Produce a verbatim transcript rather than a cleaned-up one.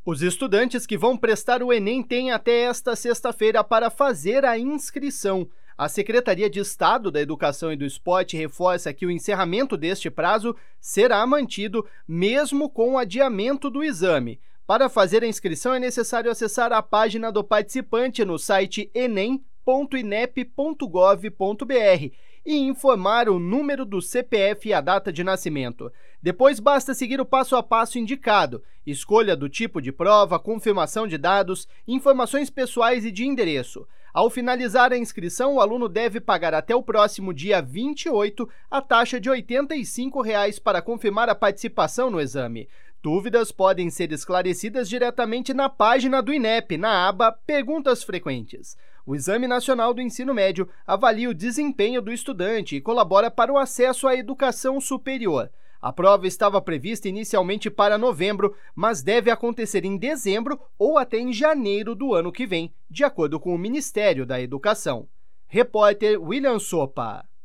Os estudantes que vão prestar o Enem têm até esta sexta-feira para fazer a inscrição. A Secretaria de Estado da Educação e do Esporte reforça que o encerramento deste prazo será mantido mesmo com o adiamento do exame. Para fazer a inscrição é necessário acessar a página do participante no site enem ponto inep ponto gov ponto br e informar o número do C P F e a data de nascimento. Depois basta seguir o passo a passo indicado: escolha do tipo de prova, confirmação de dados, informações pessoais e de endereço. Ao finalizar a inscrição, o aluno deve pagar até o próximo dia vinte e oito a taxa de oitenta e cinco reais para confirmar a participação no exame. Dúvidas podem ser esclarecidas diretamente na página do INEP, na aba Perguntas Frequentes. O Exame Nacional do Ensino Médio avalia o desempenho do estudante e colabora para o acesso à educação superior. A prova estava prevista inicialmente para novembro, mas deve acontecer em dezembro ou até em janeiro do ano que vem, de acordo com o Ministério da Educação. Repórter William Sopa.